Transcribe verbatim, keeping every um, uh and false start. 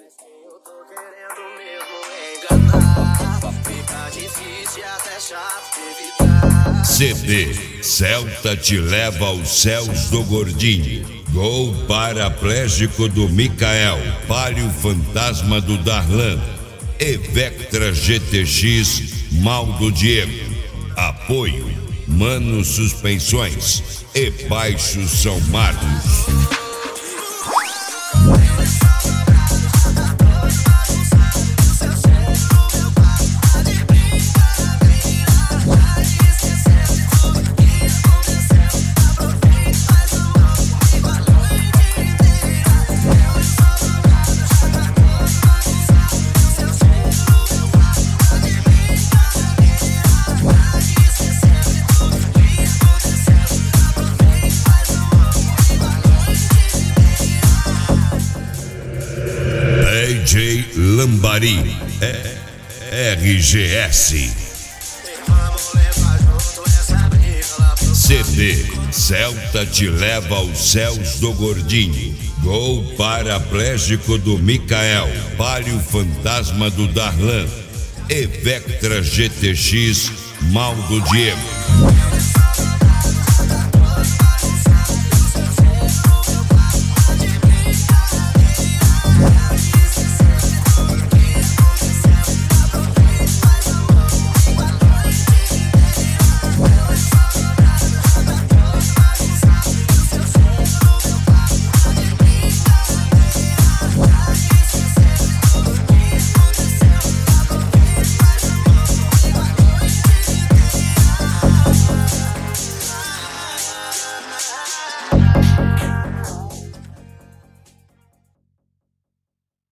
Eu tô querendo mesmo enganar. Fica difícil até chato evitar. C D Celta te leva aos céus do Gordinho. Gol paraplégico do Micael. Palio fantasma do Darlan. E Vectra G T X Mal do Diego. Apoio Mano Suspensões e Baixo São Marcos. D J Lambari, R G S. C D Celta te leva aos céus do Gordinho. Gol paraplégico do Micael. Palio fantasma do Darlan. E Vectra G T X Mal do Diego.